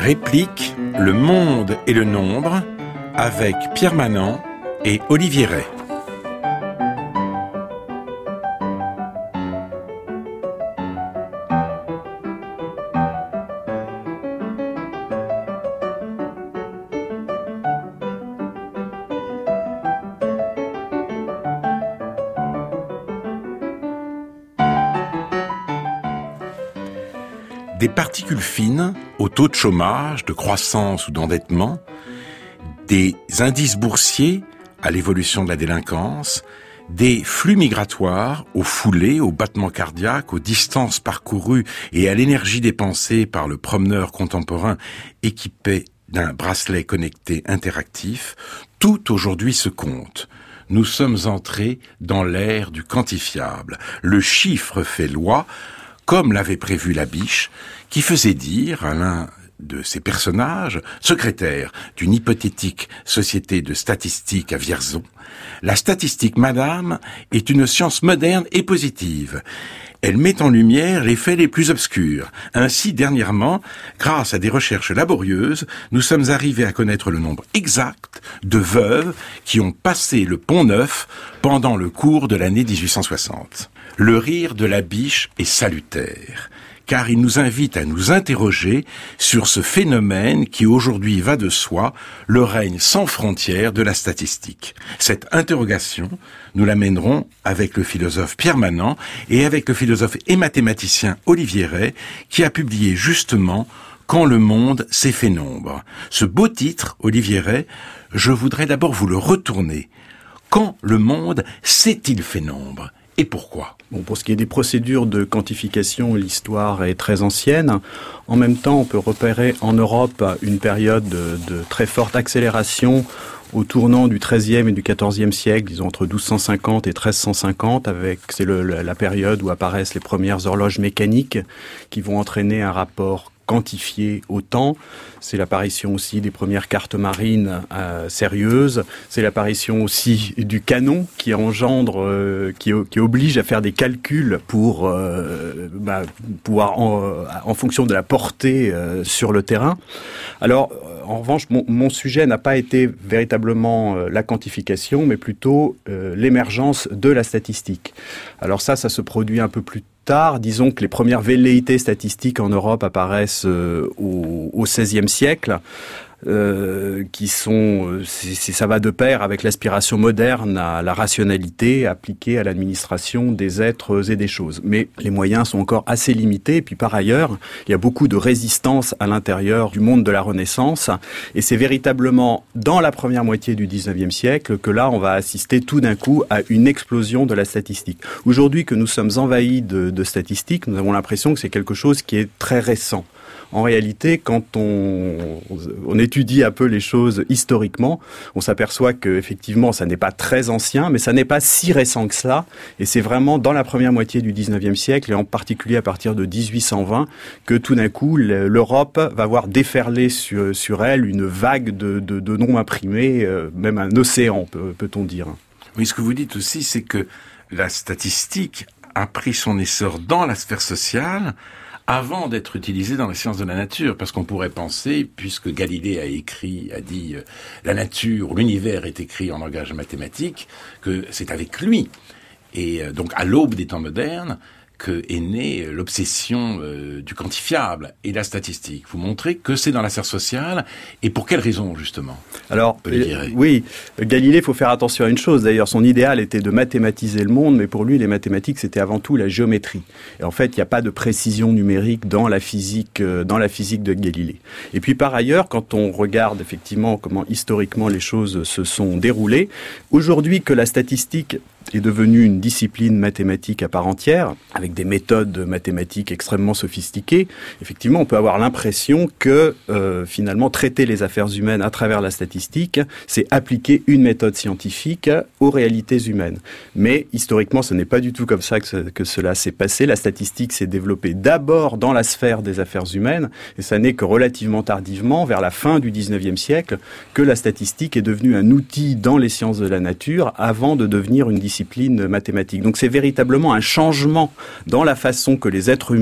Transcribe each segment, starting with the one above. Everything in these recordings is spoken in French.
Réplique Le monde et le nombre avec Pierre Manant et Olivier Rey. Des particules fines au taux de chômage, de croissance ou d'endettement, des indices boursiers à l'évolution de la délinquance, des flux migratoires aux foulées, aux battements cardiaques, aux distances parcourues et à l'énergie dépensée par le promeneur contemporain équipé d'un bracelet connecté interactif, tout aujourd'hui se compte. Nous sommes entrés dans l'ère du quantifiable. Le chiffre fait loi, comme l'avait prévu Labiche, qui faisait dire à l'un de ses personnages, secrétaire d'une hypothétique société de statistique à Vierzon, « La statistique, madame, est une science moderne et positive. Elle met en lumière les faits les plus obscurs. Ainsi, dernièrement, grâce à des recherches laborieuses, nous sommes arrivés à connaître le nombre exact de veuves qui ont passé le Pont-Neuf pendant le cours de l'année 1860. » Le rire de Labiche est salutaire, car il nous invite à nous interroger sur ce phénomène qui aujourd'hui va de soi, le règne sans frontières de la statistique. Cette interrogation, nous la mènerons avec le philosophe Pierre Manant et avec le philosophe et mathématicien Olivier Rey, qui a publié justement « Quand le monde s'est fait nombre ». Ce beau titre, Olivier Rey, je voudrais d'abord vous le retourner. Quand le monde s'est-il fait nombre ? Et pourquoi ? Bon, pour ce qui est des procédures de quantification, l'histoire est très ancienne. En même temps, on peut repérer en Europe une période de très forte accélération au tournant du XIIIe et du XIVe siècle, disons entre 1250 et 1350, c'est la période où apparaissent les premières horloges mécaniques qui vont entraîner un rapport quantifié au temps. C'est l'apparition aussi des premières cartes marines sérieuses. C'est l'apparition aussi du canon qui engendre, qui oblige à faire des calculs pour pouvoir, en fonction de la portée sur le terrain. Alors, en revanche, mon sujet n'a pas été véritablement la quantification, mais plutôt l'émergence de la statistique. Alors ça se produit un peu plus tard. Disons que les premières velléités statistiques en Europe apparaissent au XVIe siècle. Ça va de pair avec l'aspiration moderne à la rationalité appliquée à l'administration des êtres et des choses. Mais les moyens sont encore assez limités. Et puis par ailleurs, il y a beaucoup de résistance à l'intérieur du monde de la Renaissance. Et c'est véritablement dans la première moitié du XIXe siècle que là, on va assister tout d'un coup à une explosion de la statistique. Aujourd'hui que nous sommes envahis de statistiques, nous avons l'impression que c'est quelque chose qui est très récent. En réalité, quand on étudie un peu les choses historiquement, on s'aperçoit que effectivement, ça n'est pas très ancien, mais ça n'est pas si récent que cela. Et c'est vraiment dans la première moitié du XIXe siècle, et en particulier à partir de 1820, que tout d'un coup, l'Europe va voir déferler sur elle une vague de noms imprimés, même un océan, peut-on dire. Oui, ce que vous dites aussi, c'est que la statistique a pris son essor dans la sphère sociale avant d'être utilisé dans les sciences de la nature, parce qu'on pourrait penser, puisque Galilée a dit la nature, l'univers est écrit en langage mathématique, que c'est avec lui. Et donc à l'aube des temps modernes, est née l'obsession du quantifiable et la statistique. Vous montrez que c'est dans la sphère sociale, et pour quelles raisons, justement ? Alors, oui, Galilée, il faut faire attention à une chose. D'ailleurs, son idéal était de mathématiser le monde, mais pour lui, les mathématiques, c'était avant tout la géométrie. Et en fait, il n'y a pas de précision numérique dans la physique de Galilée. Et puis, par ailleurs, quand on regarde effectivement comment historiquement les choses se sont déroulées, aujourd'hui que la statistique est devenue une discipline mathématique à part entière, avec des méthodes mathématiques extrêmement sophistiquées, effectivement, on peut avoir l'impression que, finalement, traiter les affaires humaines à travers la statistique, c'est appliquer une méthode scientifique aux réalités humaines. Mais, historiquement, ce n'est pas du tout comme ça que cela s'est passé. La statistique s'est développée d'abord dans la sphère des affaires humaines, et ça n'est que relativement tardivement, vers la fin du XIXe siècle, que la statistique est devenue un outil dans les sciences de la nature, avant de devenir une discipline mathématique. Donc c'est véritablement un changement dans la façon que les êtres humains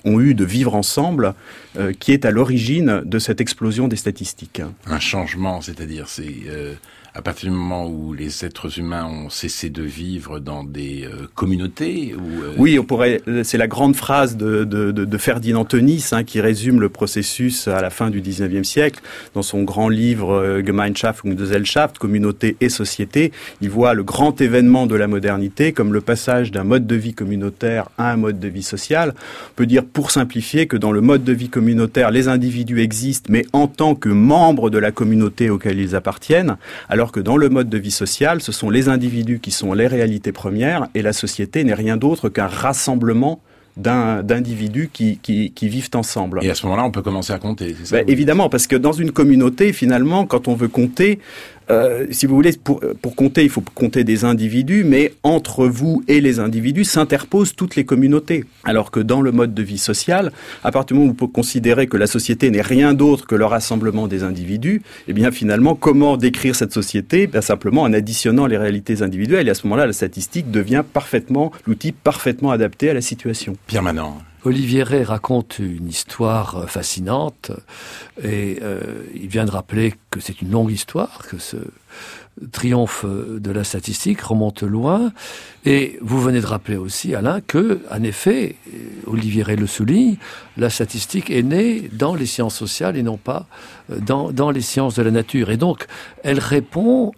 ont eu de vivre ensemble qui est à l'origine de cette explosion des statistiques. Un changement, c'est-à-dire à partir du moment où les êtres humains ont cessé de vivre dans des communautés Oui, c'est la grande phrase de Ferdinand Tönnies qui résume le processus à la fin du 19e siècle. Dans son grand livre Gemeinschaft und Gesellschaft, communauté et société, il voit le grand événement de la modernité comme le passage d'un mode de vie communautaire à un mode de vie social. On peut dire, pour simplifier, que dans le mode de vie communautaire, les individus existent, mais en tant que membres de la communauté auquel ils appartiennent, alors que dans le mode de vie social, ce sont les individus qui sont les réalités premières et la société n'est rien d'autre qu'un rassemblement d'individus qui vivent ensemble. Et à ce moment-là, on peut commencer à compter, c'est ça? Évidemment, parce que dans une communauté, finalement, quand on veut compter, si vous voulez, pour compter, il faut compter des individus, mais entre vous et les individus s'interposent toutes les communautés. Alors que dans le mode de vie social, à partir du moment où vous pouvez considérer que la société n'est rien d'autre que le rassemblement des individus, eh bien finalement, comment décrire cette société? Simplement en additionnant les réalités individuelles. Et à ce moment-là, la statistique devient l'outil parfaitement adapté à la situation. Pierre Manant. Olivier Rey raconte une histoire fascinante et il vient de rappeler que c'est une longue histoire, que ce triomphe de la statistique remonte loin. Et vous venez de rappeler aussi, Alain, que, en effet, Olivier Rey le souligne, la statistique est née dans les sciences sociales et non pas dans les sciences de la nature. Et donc, elle répond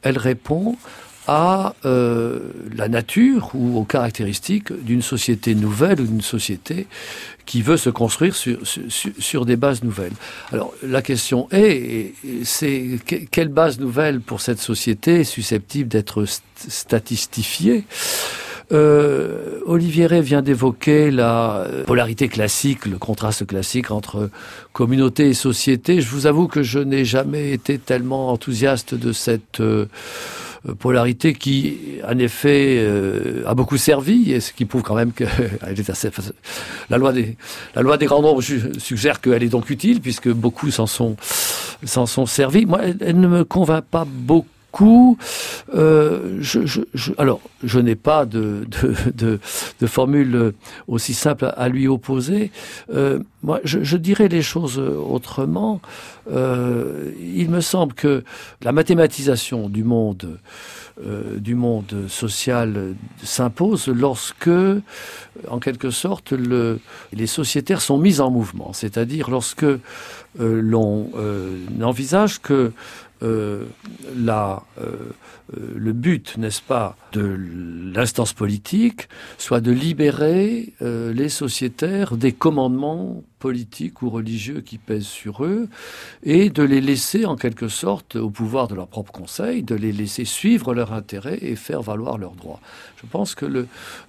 à la nature ou aux caractéristiques d'une société nouvelle ou d'une société qui veut se construire sur des bases nouvelles. Alors, la question c'est quelle base nouvelle pour cette société susceptible d'être statistifiée? Olivier Rey vient d'évoquer la polarité classique, le contraste classique entre communauté et société. Je vous avoue que je n'ai jamais été tellement enthousiaste de cette polarité qui, en effet, a beaucoup servi, et ce qui prouve quand même que la loi des grands nombres suggère qu'elle est donc utile, puisque beaucoup s'en sont servis. Moi, elle ne me convainc pas beaucoup. Alors, je n'ai pas de formule aussi simple à lui opposer. Moi, je dirais les choses autrement. Il me semble que la mathématisation du monde social s'impose lorsque, en quelque sorte, les sociétaires sont mis en mouvement. C'est-à-dire lorsque l'on envisage que le but, n'est-ce pas, de l'instance politique soit de libérer les sociétaires des commandements politiques ou religieux qui pèsent sur eux et de les laisser en quelque sorte au pouvoir de leur propre conseil, de les laisser suivre leurs intérêts et faire valoir leurs droits. Je pense que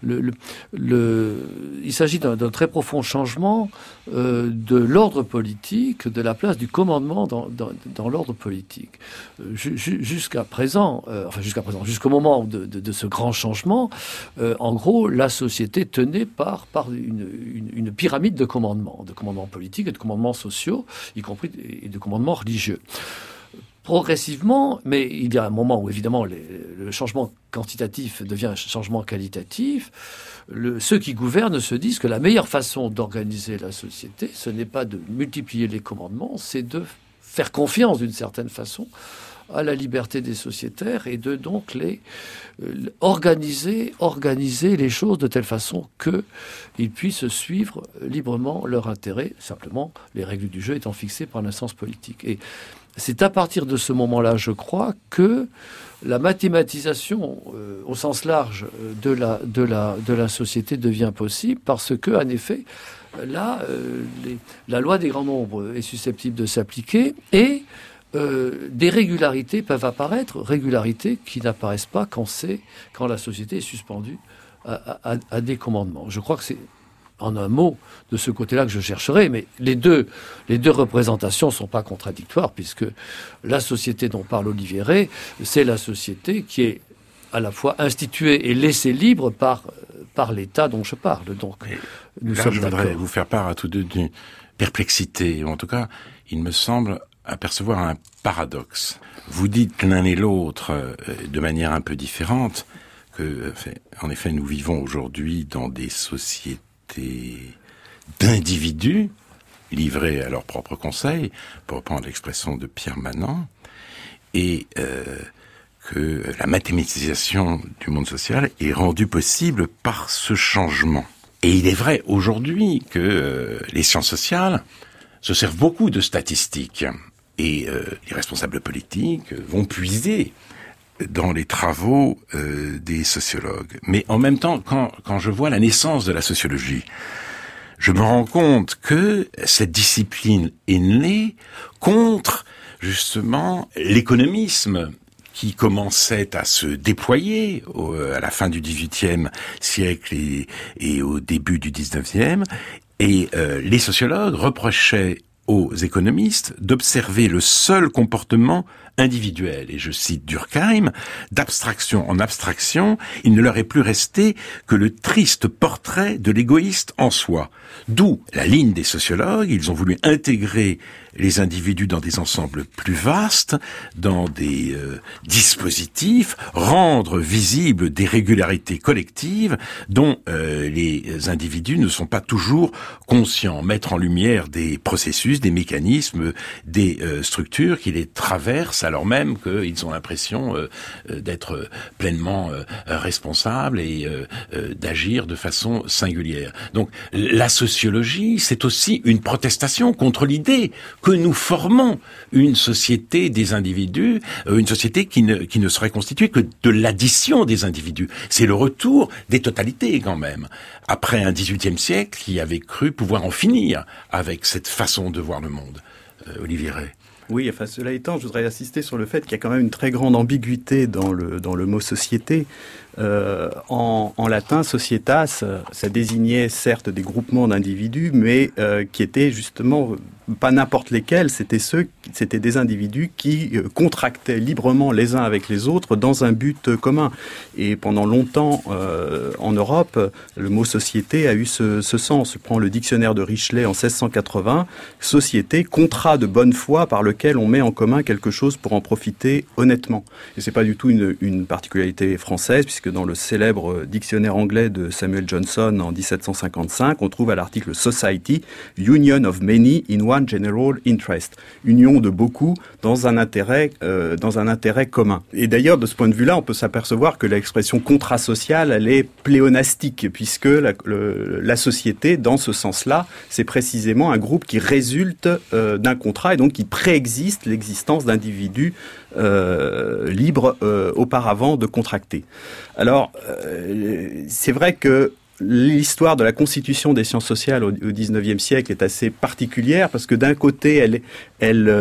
il s'agit d'un très profond changement de l'ordre politique, de la place du commandement dans l'ordre politique. Jusqu'au moment de ce grand changement, en gros, la société tenait par une pyramide de commandements politiques et de commandements sociaux, y compris et de commandements religieux. Progressivement, mais il y a un moment où évidemment le changement quantitatif devient un changement qualitatif, ceux qui gouvernent se disent que la meilleure façon d'organiser la société, ce n'est pas de multiplier les commandements, c'est de faire confiance d'une certaine façon à la liberté des sociétaires et de donc organiser les choses de telle façon qu'ils puissent suivre librement leur intérêt, simplement les règles du jeu étant fixées par l'instance politique. Et c'est à partir de ce moment-là, je crois, que la mathématisation au sens large de la société devient possible, parce que, en effet, là, la loi des grands nombres est susceptible de s'appliquer et des régularités peuvent apparaître, régularités qui n'apparaissent pas quand la société est suspendue à des commandements. Je crois que c'est en un mot de ce côté-là que je chercherai, mais les deux représentations ne sont pas contradictoires, puisque la société dont parle Olivier Rey, c'est la société qui est à la fois instituée et laissée libre par l'État dont je parle. Donc, je voudrais vous faire part à tous deux d'une perplexité, ou en tout cas, il me semble apercevoir un paradoxe. Vous dites l'un et l'autre de manière un peu différente que, en effet, nous vivons aujourd'hui dans des sociétés d'individus livrés à leurs propres conseils, pour reprendre l'expression de Pierre Manant, et que la mathématisation du monde social est rendue possible par ce changement. Et il est vrai aujourd'hui que les sciences sociales se servent beaucoup de statistiques, et les responsables politiques vont puiser dans les travaux des sociologues. Mais en même temps, quand je vois la naissance de la sociologie, je me rends compte que cette discipline est née contre, justement, l'économisme qui commençait à se déployer à la fin du XVIIIe siècle et au début du XIXe. Et les sociologues reprochaient aux économistes d'observer le seul comportement individuel. Et je cite Durkheim, d'abstraction en abstraction, il ne leur est plus resté que le triste portrait de l'égoïste en soi. D'où la ligne des sociologues, ils ont voulu intégrer les individus dans des ensembles plus vastes, dans des dispositifs, rendre visibles des régularités collectives dont les individus ne sont pas toujours conscients, mettre en lumière des processus, des mécanismes, des structures qui les traversent alors même qu'ils ont l'impression d'être pleinement responsables et d'agir de façon singulière. Donc la sociologie, c'est aussi une protestation contre l'idée que nous formons une société des individus, une société qui ne serait constituée que de l'addition des individus. C'est le retour des totalités quand même, après un XVIIIe siècle qui avait cru pouvoir en finir avec cette façon de voir le monde. Olivier Rey. Oui, enfin, cela étant, je voudrais insister sur le fait qu'il y a quand même une très grande ambiguïté dans le mot société. En latin, societas, ça désignait certes des groupements d'individus, mais qui étaient justement pas n'importe lesquels, c'était des individus qui contractaient librement les uns avec les autres dans un but commun. Et pendant longtemps, en Europe, le mot société a eu ce sens. Je prends le dictionnaire de Richelet en 1680, société, contrat de bonne foi par lequel on met en commun quelque chose pour en profiter honnêtement. Et c'est pas du tout une particularité française, puisque dans le célèbre dictionnaire anglais de Samuel Johnson en 1755, on trouve à l'article Society, Union of Many in One General Interest, union de beaucoup dans un intérêt commun. Et d'ailleurs, de ce point de vue-là, on peut s'apercevoir que l'expression contrat social, elle est pléonastique, puisque la société, dans ce sens-là, c'est précisément un groupe qui résulte d'un contrat et donc qui préexiste l'existence d'individus libres auparavant de contracter. Alors, c'est vrai que l'histoire de la constitution des sciences sociales au XIXe siècle est assez particulière parce que d'un côté, elle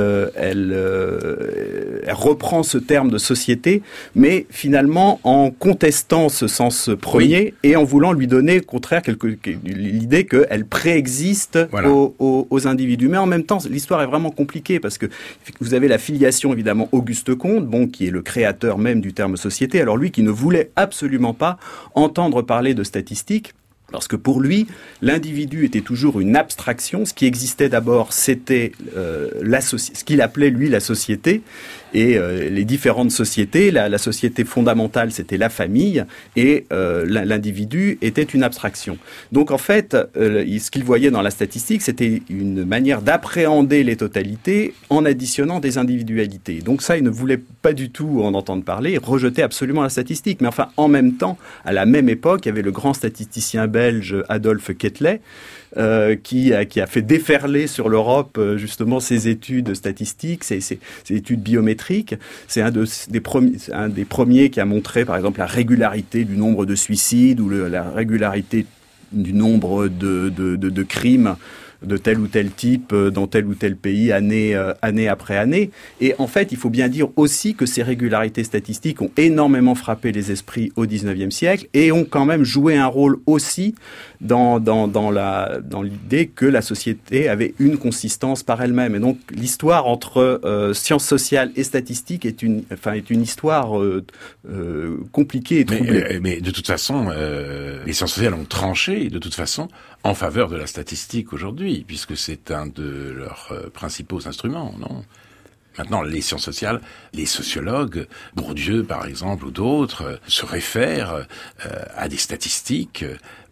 reprend ce terme de société, mais finalement en contestant ce sens premier et en voulant lui donner au contraire l'idée qu'elle préexiste aux individus. Mais en même temps, l'histoire est vraiment compliquée parce que vous avez la filiation évidemment Auguste Comte, qui est le créateur même du terme société. Alors lui qui ne voulait absolument pas entendre parler de statistiques, parce que pour lui, l'individu était toujours une abstraction. Ce qui existait d'abord, c'était ce qu'il appelait, lui, la société. Et les différentes sociétés, la société fondamentale, c'était la famille. Et l'individu était une abstraction. Donc, en fait, ce qu'il voyait dans la statistique, c'était une manière d'appréhender les totalités en additionnant des individualités. Donc ça, il ne voulait pas du tout en entendre parler. Il rejetait absolument la statistique. Mais enfin, en même temps, à la même époque, il y avait le grand statisticien belge Adolphe Quetelet, qui a fait déferler sur l'Europe justement ses études statistiques, ses études biométriques. C'est un des premiers qui a montré par exemple la régularité du nombre de suicides ou la régularité du nombre de crimes de tel ou tel type dans tel ou tel pays année après année. Et en fait, il faut bien dire aussi que ces régularités statistiques ont énormément frappé les esprits au XIXe siècle et ont quand même joué un rôle aussi dans l'idée que la société avait une consistance par elle-même. Et donc, l'histoire entre sciences sociales et statistiques est une histoire compliquée et troublée. Mais de toute façon, les sciences sociales ont tranché, de toute façon, en faveur de la statistique aujourd'hui, puisque c'est un de leurs principaux instruments, non ? Maintenant, les sciences sociales, les sociologues, Bourdieu par exemple ou d'autres, se réfèrent à des statistiques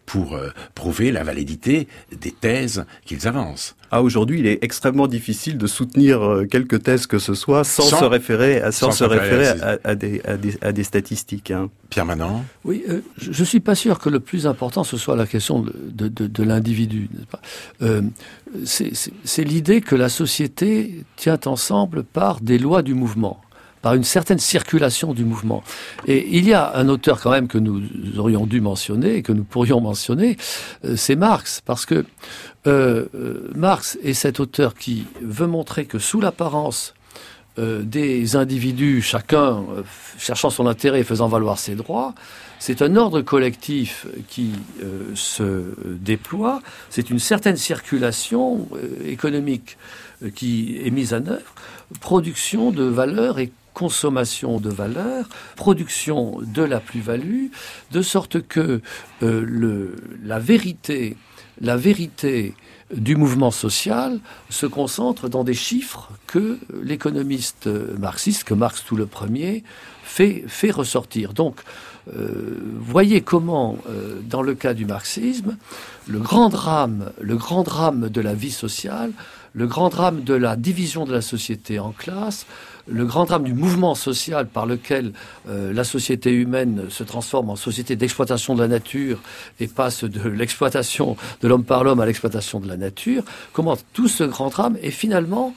pour prouver la validité des thèses qu'ils avancent. Aujourd'hui, il est extrêmement difficile de soutenir quelque thèse que ce soit sans se référer à des statistiques. Hein. Pierre Manant. Oui, je suis pas sûr que le plus important ce soit la question de l'individu, n'est-ce pas ? C'est l'idée que la société tient ensemble par des lois du mouvement, par une certaine circulation du mouvement. Et il y a un auteur quand même que nous aurions dû mentionner, et que nous pourrions mentionner, c'est Marx, parce que Marx est cet auteur qui veut montrer que sous l'apparence des individus, chacun cherchant son intérêt et faisant valoir ses droits, c'est un ordre collectif qui se déploie, c'est une certaine circulation économique qui est mise en œuvre, production de valeurs et consommation de valeur, production de la plus-value, de sorte que la vérité du mouvement social se concentre dans des chiffres que l'économiste marxiste, que Marx tout le premier, fait ressortir. Donc, voyez comment, dans le cas du marxisme, le grand drame de la vie sociale, le grand drame de la division de la société en classes, le grand drame du mouvement social par lequel la société humaine se transforme en société d'exploitation de la nature et passe de l'exploitation de l'homme par l'homme à l'exploitation de la nature, comment tout ce grand drame est finalement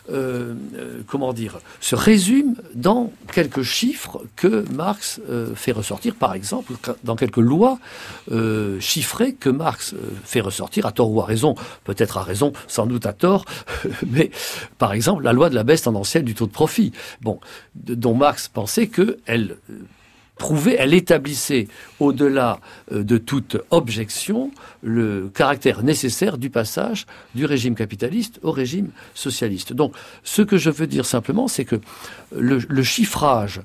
se résume dans quelques chiffres que Marx fait ressortir, par exemple, dans quelques lois chiffrées que Marx fait ressortir, à tort ou à raison, peut-être à raison, sans doute à tort, mais par exemple, la loi de la baisse tendancielle du taux de profit, dont Marx pensait qu'elle elle établissait au-delà de toute objection le caractère nécessaire du passage du régime capitaliste au régime socialiste. Donc, ce que je veux dire simplement, c'est que le chiffrage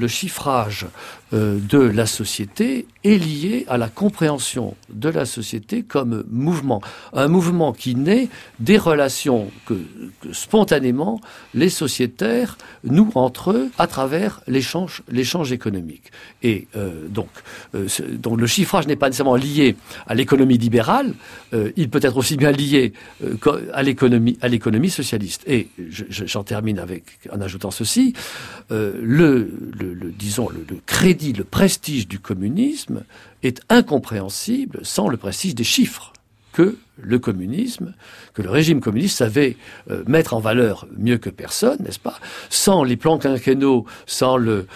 de la société est lié à la compréhension de la société comme mouvement. Un mouvement qui naît des relations que spontanément les sociétaires nouent entre eux à travers l'échange économique. Et donc le chiffrage n'est pas nécessairement lié à l'économie libérale, il peut être aussi bien lié à l'économie socialiste. Et j'en termine en ajoutant ceci, le crédit, le prestige du communisme est incompréhensible sans le prestige des chiffres que le régime communiste savait mettre en valeur mieux que personne, n'est-ce pas ? Sans les plans quinquennaux, sans le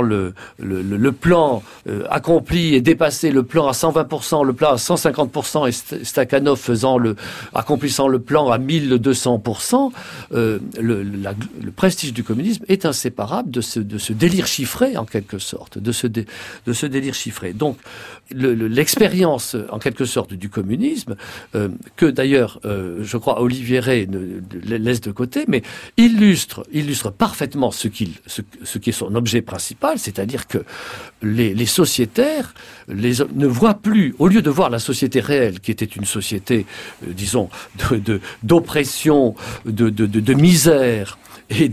plan accompli et dépassé, le plan à 120%, le plan à 150%, et Stakhanov accomplissant le plan à 1200%, le prestige du communisme est inséparable de ce délire chiffré, en quelque sorte, de ce délire chiffré. Donc, l'expérience, en quelque sorte, du communisme, que d'ailleurs, je crois, Olivier Rey laisse de côté, mais illustre parfaitement ce qui est son objet principal, c'est-à-dire que les sociétaires ne voient plus, au lieu de voir la société réelle, qui était une société, disons, d'oppression, de misère, et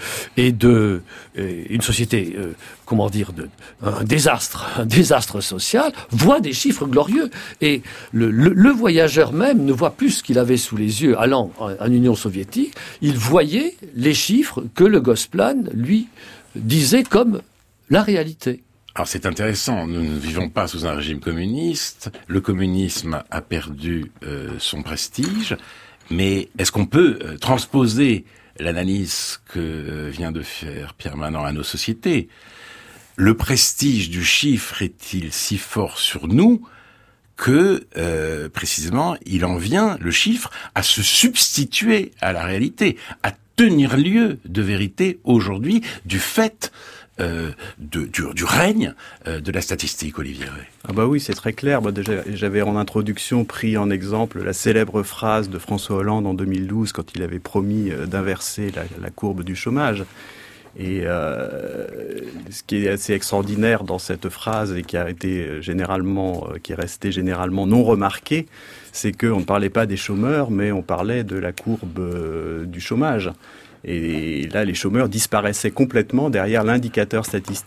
une société, un désastre social, voit des chiffres glorieux. Et le voyageur même ne voit plus ce qu'il avait sous les yeux allant en Union soviétique. Il voyait les chiffres que le Gosplan lui disait comme la réalité. Alors c'est intéressant, nous ne vivons pas sous un régime communiste, le communisme a perdu son prestige, mais est-ce qu'on peut transposer l'analyse que vient de faire Pierre Manant à nos sociétés? Le prestige du chiffre est-il si fort sur nous que, précisément, il en vient, le chiffre, à se substituer à la réalité, à tenir lieu de vérité aujourd'hui du fait du règne de la statistique, Olivier Rey. Ah bah oui, c'est très clair. Déjà, j'avais en introduction pris en exemple la célèbre phrase de François Hollande en 2012 quand il avait promis d'inverser la courbe du chômage. Et ce qui est assez extraordinaire dans cette phrase et qui est resté généralement non remarqué, c'est qu'on ne parlait pas des chômeurs, mais on parlait de la courbe du chômage. Et là, les chômeurs disparaissaient complètement derrière l'indicateur statistique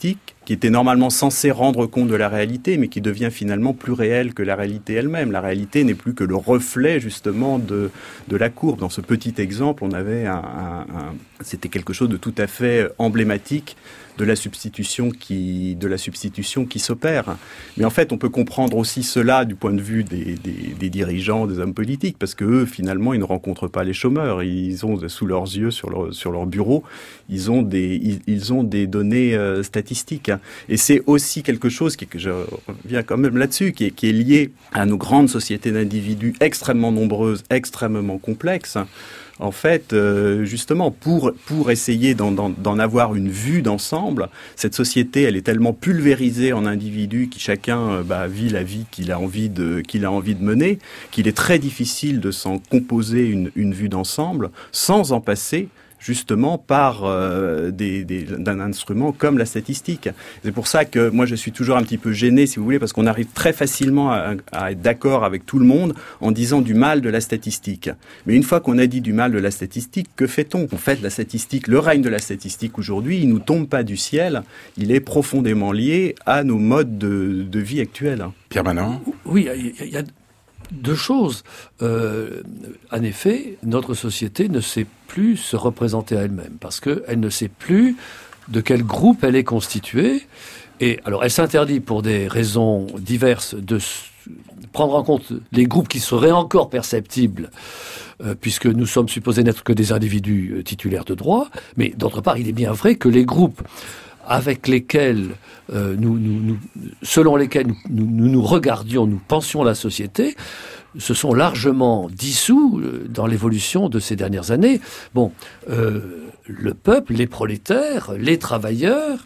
qui était normalement censé rendre compte de la réalité, mais qui devient finalement plus réel que la réalité elle-même. La réalité n'est plus que le reflet justement de la courbe. Dans ce petit exemple, on avait c'était quelque chose de tout à fait emblématique de la substitution qui s'opère. Mais en fait, on peut comprendre aussi cela du point de vue des dirigeants, des hommes politiques, parce que eux, finalement, ils ne rencontrent pas les chômeurs. Ils ont sous leurs yeux, sur leur bureau, ils ont des données statistiques. Et c'est aussi quelque chose que je reviens quand même là-dessus, qui est lié à nos grandes sociétés d'individus extrêmement nombreuses, extrêmement complexes. En fait, justement, pour essayer d'en avoir une vue d'ensemble, cette société, elle est tellement pulvérisée en individus qui chacun vit la vie qu'il a envie de mener, qu'il est très difficile de s'en composer une vue d'ensemble sans en passer justement par d'un instrument comme la statistique. C'est pour ça que moi je suis toujours un petit peu gêné, si vous voulez, parce qu'on arrive très facilement à être d'accord avec tout le monde en disant du mal de la statistique. Mais une fois qu'on a dit du mal de la statistique, que fait-on ? En fait, la statistique, le règne de la statistique aujourd'hui, il nous tombe pas du ciel, il est profondément lié à nos modes de vie actuels. Pierre Manant ? Oui, il y a deux choses. En effet, notre société ne sait plus se représenter à elle-même, parce qu'elle ne sait plus de quel groupe elle est constituée. Et alors, elle s'interdit pour des raisons diverses de prendre en compte les groupes qui seraient encore perceptibles, puisque nous sommes supposés n'être que des individus titulaires de droits. Mais d'autre part, il est bien vrai que les groupes avec lesquels selon lesquels nous regardions, nous pensions la société, se sont largement dissous dans l'évolution de ces dernières années. Bon, le peuple, les prolétaires, les travailleurs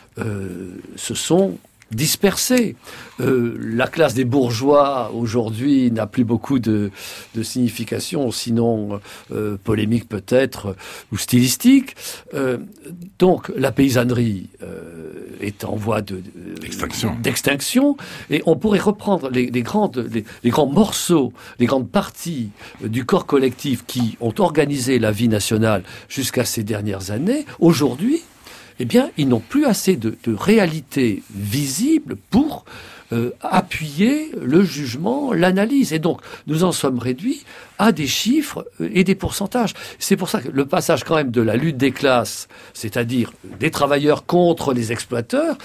se sont dispersés. La classe des bourgeois aujourd'hui n'a plus beaucoup de signification, sinon polémique peut-être ou stylistique. Donc la paysannerie est en voie d'extinction. Et on pourrait reprendre les grands morceaux, les grandes parties du corps collectif qui ont organisé la vie nationale jusqu'à ces dernières années. Aujourd'hui, eh bien, ils n'ont plus assez de réalité visible pour appuyer le jugement, l'analyse. Et donc, nous en sommes réduits à des chiffres et des pourcentages. C'est pour ça que le passage quand même de la lutte des classes, c'est-à-dire des travailleurs contre les exploiteurs,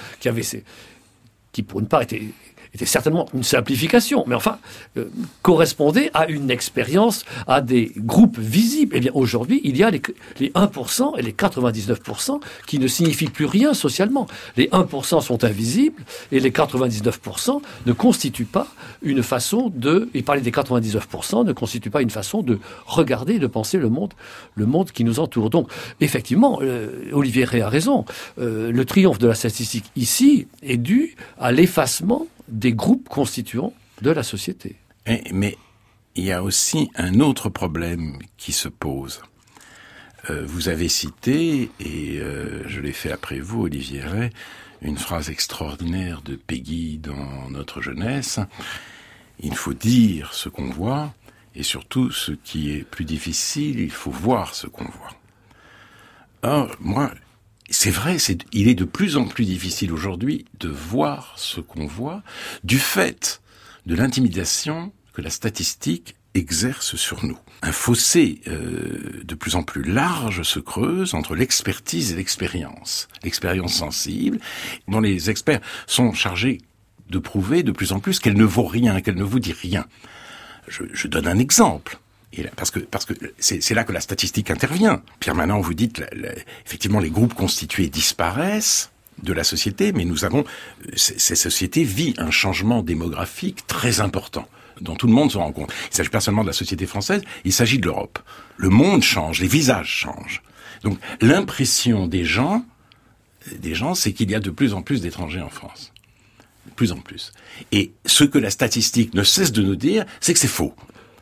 qui pour une part était certainement une simplification, mais enfin, correspondait à une expérience, à des groupes visibles. Eh bien, aujourd'hui, il y a les 1% et les 99% qui ne signifient plus rien socialement. Les 1% sont invisibles et les 99% ne constituent pas une façon et parler des 99% ne constitue pas une façon de regarder et de penser le monde qui nous entoure. Donc, effectivement, Olivier Rey a raison. Le triomphe de la statistique ici est dû à l'effacement des groupes constituants de la société. Mais il y a aussi un autre problème qui se pose. Vous avez cité, et je l'ai fait après vous, Olivier Rey, une phrase extraordinaire de Péguy dans Notre jeunesse. Il faut dire ce qu'on voit, et surtout, ce qui est plus difficile, il faut voir ce qu'on voit. Or, moi, c'est vrai, il est de plus en plus difficile aujourd'hui de voir ce qu'on voit du fait de l'intimidation que la statistique exerce sur nous. Un fossé de plus en plus large se creuse entre l'expertise et l'expérience sensible, dont les experts sont chargés de prouver de plus en plus qu'elle ne vaut rien, qu'elle ne vous dit rien. Je donne un exemple. Et là, parce que c'est là que la statistique intervient. Pierre Manant, vous dites, effectivement, les groupes constitués disparaissent de la société, mais cette société vit un changement démographique très important, dont tout le monde se rend compte. Il ne s'agit pas seulement de la société française, il s'agit de l'Europe. Le monde change, les visages changent. Donc, l'impression des gens, c'est qu'il y a de plus en plus d'étrangers en France. De plus en plus. Et ce que la statistique ne cesse de nous dire, c'est que c'est faux.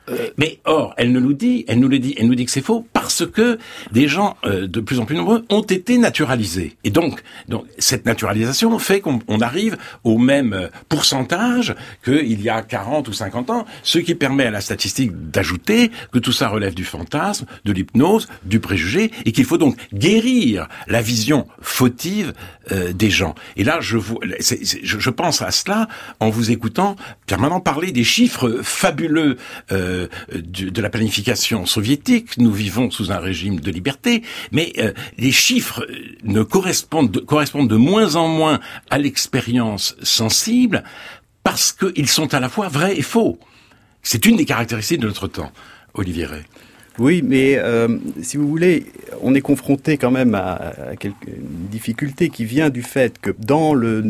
Mais or, elle nous dit que c'est faux parce que des gens de plus en plus nombreux ont été naturalisés. Et donc cette naturalisation fait qu'on arrive au même pourcentage qu'il y a 40 ou 50 ans, ce qui permet à la statistique d'ajouter que tout ça relève du fantasme, de l'hypnose, du préjugé, et qu'il faut donc guérir la vision fautive des gens. Et là, je pense à cela en vous écoutant permanent parler des chiffres fabuleux de la planification soviétique. Nous vivons sous un régime de liberté, mais les chiffres ne correspondent de moins en moins à l'expérience sensible parce qu'ils sont à la fois vrais et faux. C'est une des caractéristiques de notre temps, Olivier Rey. Oui, mais si vous voulez, on est confronté quand même à une difficulté qui vient du fait que dans les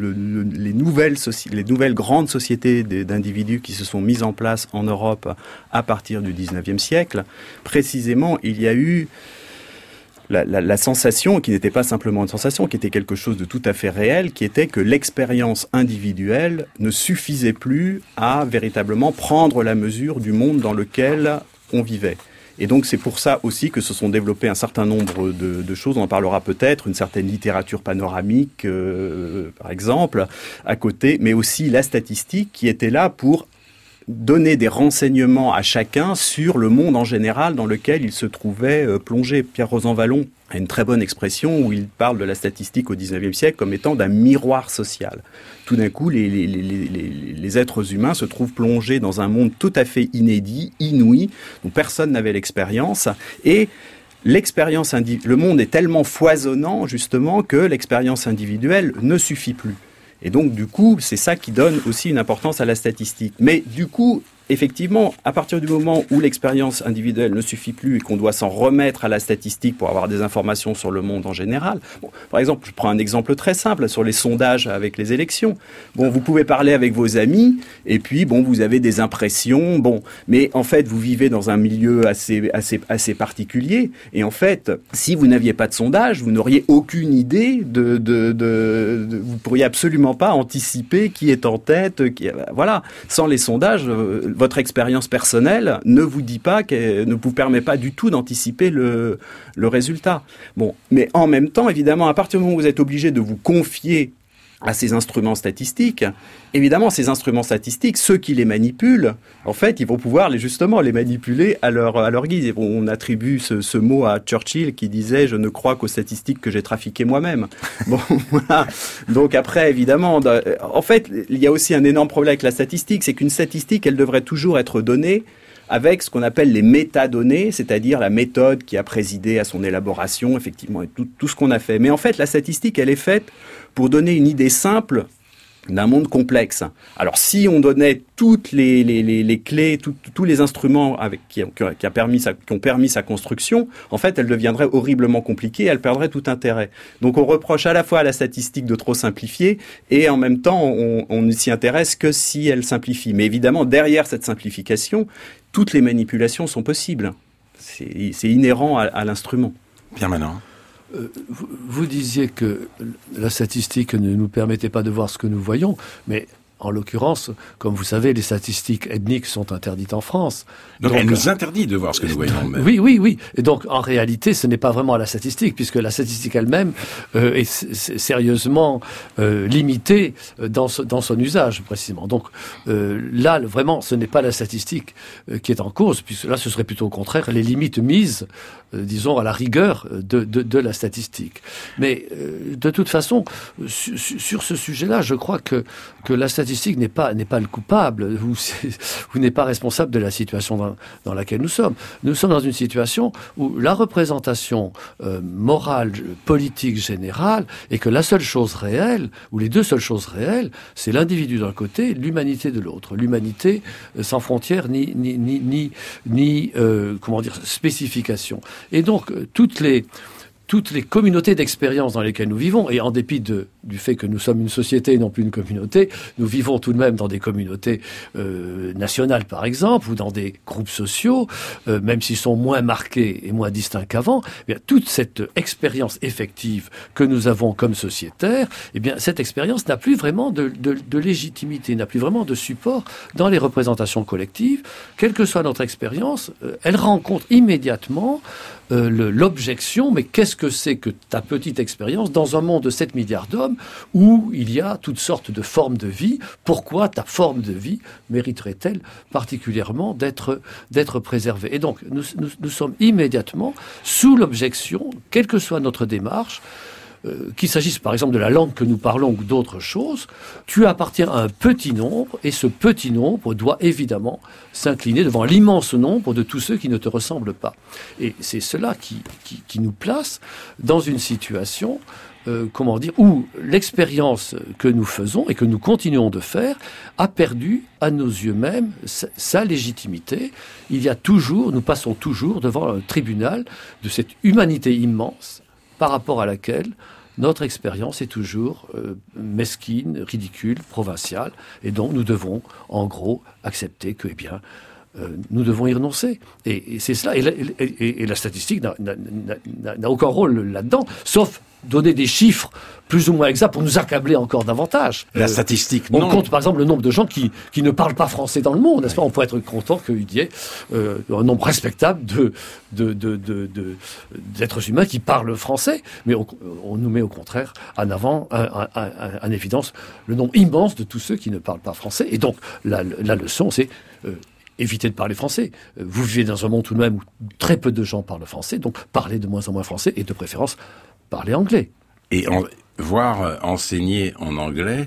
nouvelles grandes sociétés d'individus qui se sont mises en place en Europe à partir du 19e siècle, précisément, il y a eu la sensation, qui n'était pas simplement une sensation, qui était quelque chose de tout à fait réel, qui était que l'expérience individuelle ne suffisait plus à véritablement prendre la mesure du monde dans lequel on vivait. Et donc c'est pour ça aussi que se sont développés un certain nombre de choses, on en parlera peut-être, une certaine littérature panoramique par exemple, à côté, mais aussi la statistique qui était là pour donner des renseignements à chacun sur le monde en général dans lequel il se trouvait plongé. Pierre Rosanvallon a une très bonne expression où il parle de la statistique au XIXe siècle comme étant d'un miroir social. Tout d'un coup, les êtres humains se trouvent plongés dans un monde tout à fait inédit, inouï, dont personne n'avait l'expérience, et le monde est tellement foisonnant, justement, que l'expérience individuelle ne suffit plus. Et donc, du coup, c'est ça qui donne aussi une importance à la statistique. Mais du coup, effectivement, à partir du moment où l'expérience individuelle ne suffit plus et qu'on doit s'en remettre à la statistique pour avoir des informations sur le monde en général. Bon, par exemple, je prends un exemple très simple sur les sondages avec les élections. Bon, vous pouvez parler avec vos amis et puis, bon, vous avez des impressions. Bon, mais en fait, vous vivez dans un milieu assez particulier. Et en fait, si vous n'aviez pas de sondage, vous n'auriez aucune idée vous pourriez absolument pas anticiper qui est en tête. Voilà. Sans les sondages, votre expérience personnelle ne vous permet pas du tout d'anticiper le résultat. Bon, mais en même temps, évidemment, à partir du moment où vous êtes obligé de vous confier à ces instruments statistiques, évidemment, ces instruments statistiques, ceux qui les manipulent, en fait, ils vont pouvoir justement les manipuler à leur guise. Et on attribue ce mot à Churchill qui disait « Je ne crois qu'aux statistiques que j'ai trafiquées moi-même ». Bon, voilà. Donc après, évidemment, en fait, il y a aussi un énorme problème avec la statistique, c'est qu'une statistique, elle devrait toujours être donnée avec ce qu'on appelle les métadonnées, c'est-à-dire la méthode qui a présidé à son élaboration, effectivement, et tout ce qu'on a fait. Mais en fait, la statistique, elle est faite pour donner une idée simple d'un monde complexe. Alors, si on donnait toutes les clés, tous les instruments qui ont permis sa construction, en fait, elle deviendrait horriblement compliquée, elle perdrait tout intérêt. Donc, on reproche à la fois à la statistique de trop simplifier, et en même temps, on ne s'y intéresse que si elle simplifie. Mais évidemment, derrière cette simplification, toutes les manipulations sont possibles. C'est inhérent à l'instrument. Bien maintenant. Vous disiez que la statistique ne nous permettait pas de voir ce que nous voyons, mais en l'occurrence, comme vous savez, les statistiques ethniques sont interdites en France. Donc elle nous interdit de voir ce que nous voyons. Même. Oui. Et donc, en réalité, ce n'est pas vraiment la statistique, puisque la statistique elle-même est sérieusement limitée dans son usage, précisément. Donc là, vraiment, ce n'est pas la statistique qui est en cause, puisque là, ce serait plutôt au contraire les limites mises, disons, à la rigueur de la statistique. Mais de toute façon, sur ce sujet-là, je crois que la statistique n'est pas le coupable, vous n'êtes pas responsable de la situation dans laquelle nous sommes. Nous sommes dans une situation où la représentation morale, politique, générale, est que la seule chose réelle, ou les deux seules choses réelles, c'est l'individu d'un côté, l'humanité de l'autre. L'humanité sans frontières ni spécification. Et donc, toutes les communautés d'expérience dans lesquelles nous vivons, et en dépit de du fait que nous sommes une société et non plus une communauté, nous vivons tout de même dans des communautés nationales, par exemple, ou dans des groupes sociaux, même s'ils sont moins marqués et moins distincts qu'avant. Eh bien, toute cette expérience effective que nous avons comme sociétaires, eh bien, cette expérience n'a plus vraiment de légitimité, n'a plus vraiment de support dans les représentations collectives. Quelle que soit notre expérience, elle rencontre immédiatement l'objection, mais qu'est-ce que c'est que ta petite expérience dans un monde de 7 milliards d'hommes où il y a toutes sortes de formes de vie? Pourquoi ta forme de vie mériterait-elle particulièrement d'être préservée? Et donc, nous sommes immédiatement sous l'objection, quelle que soit notre démarche, qu'il s'agisse par exemple de la langue que nous parlons ou d'autres choses, tu appartiens à un petit nombre et ce petit nombre doit évidemment s'incliner devant l'immense nombre de tous ceux qui ne te ressemblent pas. Et c'est cela qui nous place dans une situation où l'expérience que nous faisons et que nous continuons de faire a perdu à nos yeux même sa légitimité. Nous passons toujours devant un tribunal de cette humanité immense par rapport à laquelle notre expérience est toujours mesquine, ridicule, provinciale, et donc nous devons, en gros, accepter que, nous devons y renoncer. Et c'est cela. Et la statistique n'a aucun rôle là-dedans, sauf donner des chiffres plus ou moins exacts pour nous accabler encore davantage. La statistique, on non. compte par exemple le nombre de gens qui ne parlent pas français dans le monde, n'est-ce pas? On pourrait être content qu'il y ait un nombre respectable d'êtres humains qui parlent français, mais on nous met au contraire en avant, en évidence, le nombre immense de tous ceux qui ne parlent pas français. Et donc la leçon, c'est évitez de parler français. Vous vivez dans un monde tout de même où très peu de gens parlent français, donc parlez de moins en moins français et de préférence parler anglais. Et voir enseigner en anglais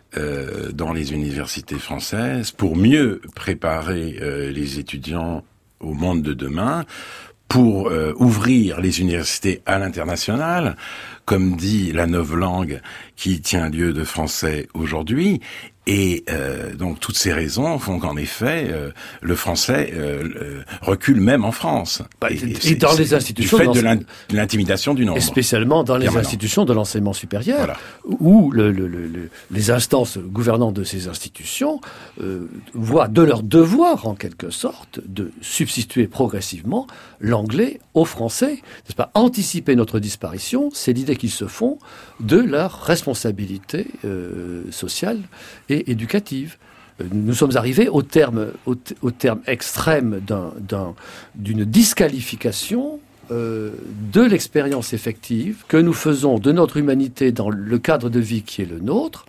dans les universités françaises pour mieux préparer les étudiants au monde de demain, pour ouvrir les universités à l'international, comme dit la novlangue qui tient lieu de français aujourd'hui. Et donc toutes ces raisons font qu'en effet le français recule même en France. Et dans les institutions, du fait de l'intimidation du nombre. Et spécialement dans les institutions de l'enseignement supérieur, voilà, où les instances gouvernantes de ces institutions voient de leur devoir, en quelque sorte, de substituer progressivement l'anglais au français. N'est-ce pas? Anticiper notre disparition, c'est l'idée qu'ils se font de leur responsabilité sociale et éducative. Nous sommes arrivés au terme extrême d'une disqualification de l'expérience effective que nous faisons de notre humanité dans le cadre de vie qui est le nôtre,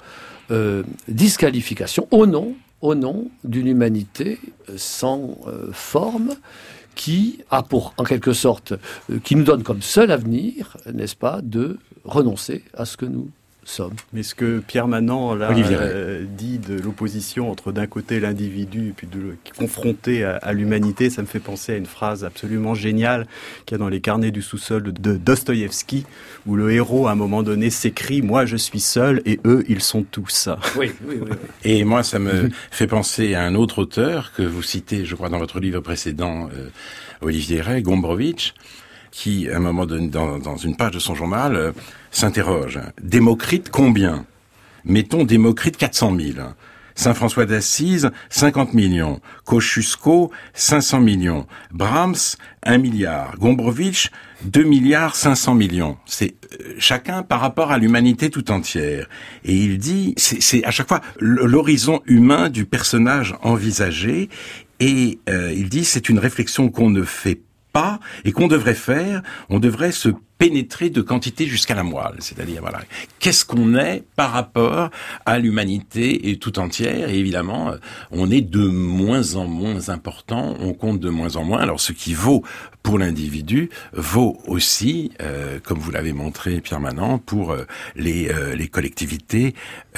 disqualification au nom d'une humanité sans forme qui a pour, en quelque sorte, qui nous donne comme seul avenir, n'est-ce pas, de renoncer à ce que nous sommes. Mais ce que Pierre Manant dit de l'opposition entre d'un côté l'individu et puis confronté à l'humanité, ça me fait penser à une phrase absolument géniale qu'il y a dans les carnets du sous-sol de Dostoïevski, où le héros à un moment donné s'écrie « Moi je suis seul et eux ils sont tous ». Oui. Et moi ça me fait penser à un autre auteur que vous citez, je crois, dans votre livre précédent, Olivier Rey, Gombrowicz, qui, à un moment donné, dans une page de son journal, s'interroge. Démocrite, combien? Mettons Démocrite 400 000. Saint François d'Assise, 50 millions. Kosciuszko, 500 millions. Brahms, 1 milliard. Gombrowicz, 2 milliards 500 millions. C'est chacun par rapport à l'humanité tout entière. Et il dit, c'est à chaque fois l'horizon humain du personnage envisagé. Et il dit, c'est une réflexion qu'on ne fait pas et qu'on devrait faire. On devrait se pénétrer de quantité jusqu'à la moelle, c'est-à-dire voilà, qu'est-ce qu'on est par rapport à l'humanité et tout entière. Et évidemment, on est de moins en moins important, on compte de moins en moins. Alors ce qui vaut pour l'individu vaut aussi, comme vous l'avez montré Pierre Manant, pour les collectivités,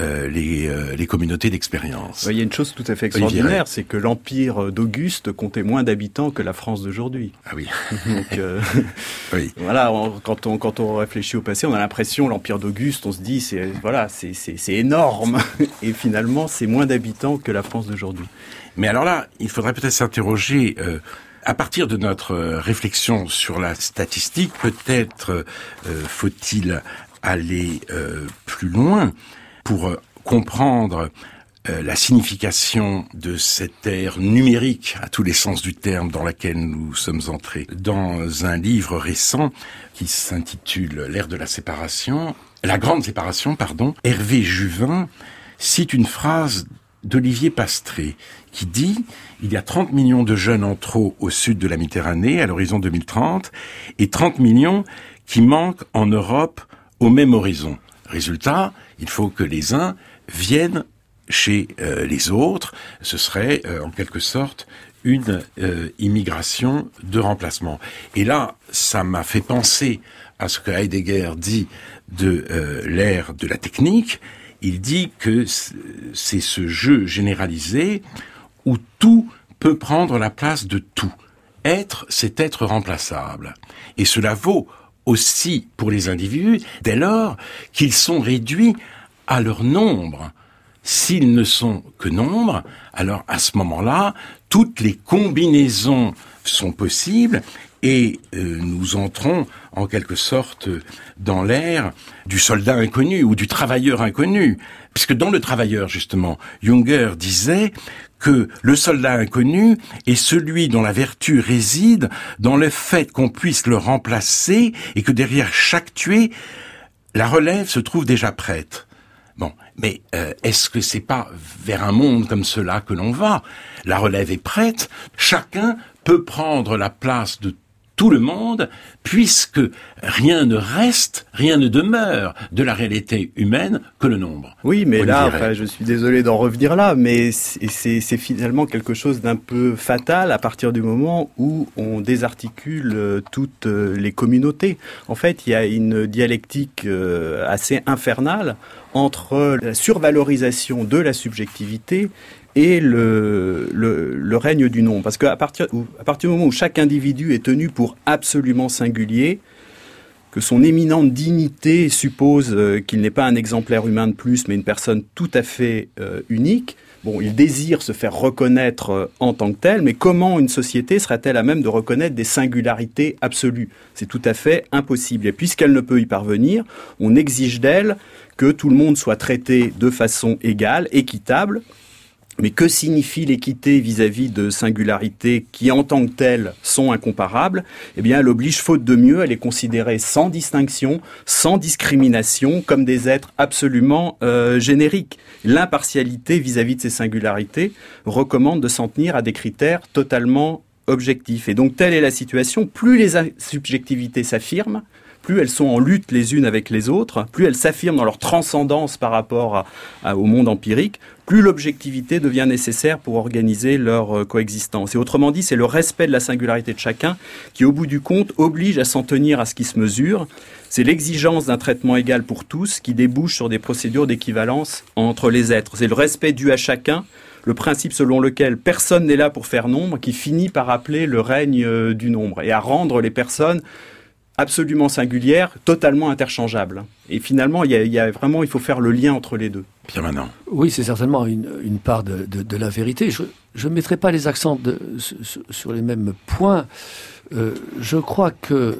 les communautés d'expérience. Il y a une chose tout à fait extraordinaire, c'est que l'empire d'Auguste comptait moins d'habitants que la France d'aujourd'hui. Ah oui. Donc oui. Voilà, quand on réfléchit au passé, on a l'impression l'empire d'Auguste, on se dit c'est énorme et finalement c'est moins d'habitants que la France d'aujourd'hui. Mais alors là, il faudrait peut-être s'interroger à partir de notre réflexion sur la statistique, peut-être faut-il aller plus plus loin pour comprendre la signification de cette ère numérique, à tous les sens du terme, dans laquelle nous sommes entrés. Dans un livre récent qui s'intitule L'ère de la séparation, la grande séparation, Hervé Juvin cite une phrase d'Olivier Pastré qui dit « Il y a 30 millions de jeunes en trop au sud de la Méditerranée à l'horizon 2030 et 30 millions qui manquent en Europe au même horizon. Résultat, il faut que les uns viennent chez les autres. Ce serait en quelque sorte une immigration de remplacement. » Et là, ça m'a fait penser à ce que Heidegger dit de l'ère de la technique. Il dit que c'est ce jeu généralisé où tout peut prendre la place de tout. Être, c'est être remplaçable. Et cela vaut aussi pour les individus dès lors qu'ils sont réduits à leur nombre. S'ils ne sont que nombre, alors à ce moment-là, toutes les combinaisons sont possibles et nous entrons en quelque sorte dans l'ère du soldat inconnu ou du travailleur inconnu. Puisque dans le travailleur, justement, Junger disait que le soldat inconnu est celui dont la vertu réside dans le fait qu'on puisse le remplacer et que derrière chaque tué, la relève se trouve déjà prête. Bon, mais est-ce que c'est pas vers un monde comme cela que l'on va ? La relève est prête, chacun peut prendre la place de tout le monde, puisque rien ne reste, rien ne demeure de la réalité humaine que le nombre. Oui, mais là, je suis désolé d'en revenir là, mais c'est finalement quelque chose d'un peu fatal à partir du moment où on désarticule toutes les communautés. En fait, il y a une dialectique assez infernale entre la survalorisation de la subjectivité et le règne du nombre. Parce qu'à partir du moment où chaque individu est tenu pour absolument singulier, que son éminente dignité suppose qu'il n'est pas un exemplaire humain de plus, mais une personne tout à fait unique, bon, il désire se faire reconnaître en tant que tel, mais comment une société sera-t-elle à même de reconnaître des singularités absolues ? C'est tout à fait impossible. Et puisqu'elle ne peut y parvenir, on exige d'elle que tout le monde soit traité de façon égale, équitable. Mais que signifie l'équité vis-à-vis de singularités qui, en tant que telles, sont incomparables ? Eh bien, elle oblige, faute de mieux, à les considérer sans distinction, sans discrimination, comme des êtres absolument génériques. L'impartialité vis-à-vis de ces singularités recommande de s'en tenir à des critères totalement objectifs. Et donc, telle est la situation. Plus les subjectivités s'affirment, plus elles sont en lutte les unes avec les autres, plus elles s'affirment dans leur transcendance par rapport au monde empirique, plus l'objectivité devient nécessaire pour organiser leur coexistence. Et autrement dit, c'est le respect de la singularité de chacun qui, au bout du compte, oblige à s'en tenir à ce qui se mesure. C'est l'exigence d'un traitement égal pour tous qui débouche sur des procédures d'équivalence entre les êtres. C'est le respect dû à chacun, le principe selon lequel personne n'est là pour faire nombre, qui finit par appeler le règne du nombre et à rendre les personnes absolument singulière, totalement interchangeable. Et finalement, il faut faire le lien entre les deux. Pierre Manant. Oui, c'est certainement une part de la vérité. Je ne mettrai pas les accents sur les mêmes points. Je crois que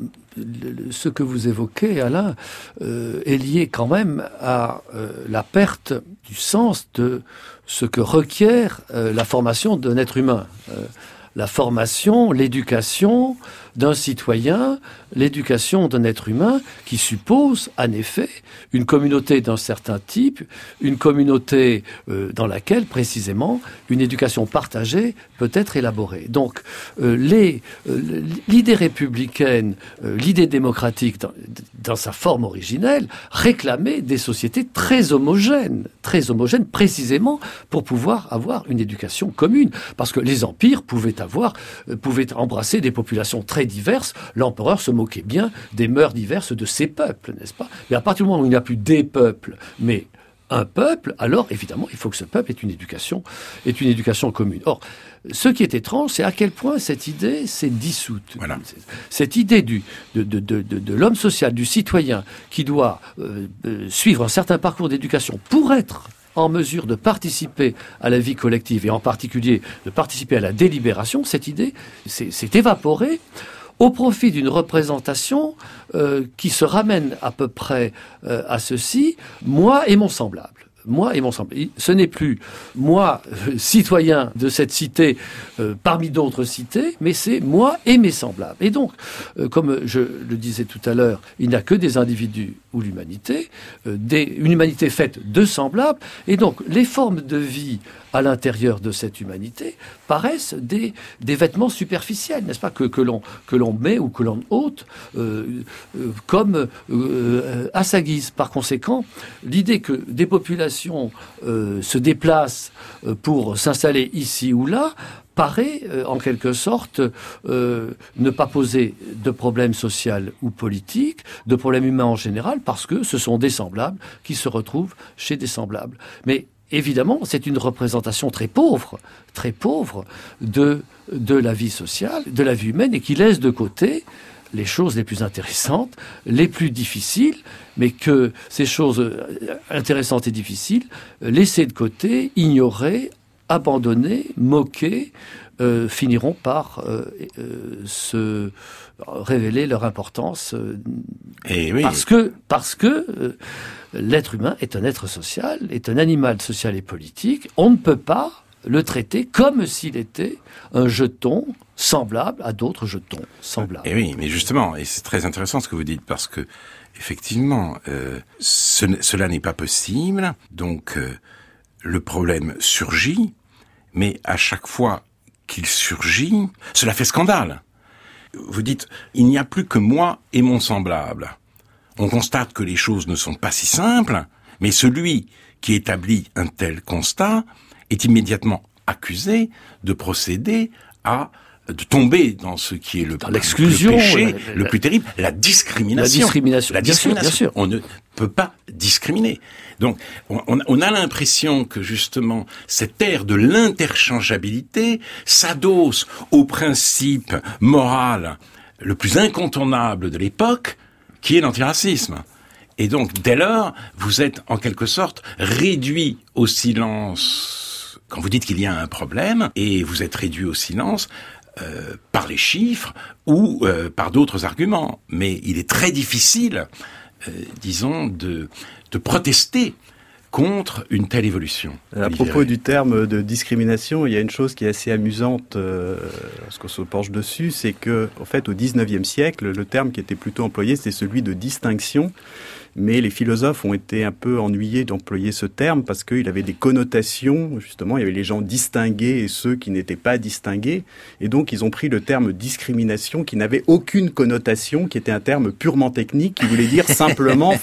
ce que vous évoquez, Alain, est lié quand même à la perte du sens de ce que requiert la formation d'un être humain. La formation, l'éducation d'un citoyen, l'éducation d'un être humain qui suppose, en effet, une communauté d'un certain type, une communauté dans laquelle, précisément, une éducation partagée peut être élaborée. Donc, l'idée républicaine, l'idée démocratique, dans sa forme originelle, réclamait des sociétés très homogènes, précisément pour pouvoir avoir une éducation commune. Parce que les empires pouvaient embrasser des populations très diverses. L'empereur se moquait bien des mœurs diverses de ses peuples, n'est-ce pas ? Mais à partir du moment où il n'y a plus des peuples, mais un peuple, alors évidemment, il faut que ce peuple ait une éducation commune. Or, ce qui est étrange, c'est à quel point cette idée s'est dissoute. Voilà. Cette idée de l'homme social, du citoyen, qui doit suivre un certain parcours d'éducation pour être en mesure de participer à la vie collective et en particulier de participer à la délibération, cette idée s'est évaporée au profit d'une représentation qui se ramène à peu près à ceci, moi et mon semblable. Moi et mon semblable. Ce n'est plus moi, citoyen de cette cité, parmi d'autres cités, mais c'est moi et mes semblables. Et donc, comme je le disais tout à l'heure, il n'y a que des individus ou l'humanité, une humanité faite de semblables, et donc les formes de vie à l'intérieur de cette humanité paraissent des vêtements superficiels, n'est-ce pas, que l'on met ou que l'on ôte comme à sa guise. Par conséquent, l'idée que des populations se déplacent pour s'installer ici ou là paraît, en quelque sorte, ne pas poser de problème social ou politique, de problème humain en général, parce que ce sont des semblables qui se retrouvent chez des semblables. Mais évidemment, c'est une représentation très pauvre de la vie sociale, de la vie humaine, et qui laisse de côté les choses les plus intéressantes, les plus difficiles, mais que ces choses intéressantes et difficiles, laissées de côté, ignorées, abandonnées, moquées, finiront par se révéler leur importance. Et oui. Parce que l'être humain est un être social, est un animal social et politique. On ne peut pas le traiter comme s'il était un jeton semblable à d'autres jetons semblables. Et oui, mais justement, et c'est très intéressant ce que vous dites, parce que effectivement, cela n'est pas possible. Donc, le problème surgit, mais à chaque fois qu'il surgit, cela fait scandale. Vous dites, il n'y a plus que moi et mon semblable. On constate que les choses ne sont pas si simples, mais celui qui établit un tel constat est immédiatement accusé de procéder de tomber dans ce qui est le péché, le plus terrible, la discrimination. La discrimination. Bien sûr. On ne peut pas discriminer. Donc, on a l'impression que justement, cette ère de l'interchangeabilité s'adosse au principe moral le plus incontournable de l'époque, qui est l'antiracisme. Et donc, dès lors, vous êtes en quelque sorte réduit au silence quand vous dites qu'il y a un problème, et vous êtes réduit au silence par les chiffres ou par d'autres arguments. Mais il est très difficile, disons, de protester contre une telle évolution. À propos du terme de discrimination, il y a une chose qui est assez amusante lorsqu'on se penche dessus, c'est que, en fait, au XIXe siècle, le terme qui était plutôt employé, c'était celui de distinction. Mais les philosophes ont été un peu ennuyés d'employer ce terme parce qu'il avait des connotations, justement, il y avait les gens distingués et ceux qui n'étaient pas distingués. Et donc, ils ont pris le terme discrimination qui n'avait aucune connotation, qui était un terme purement technique, qui voulait dire simplement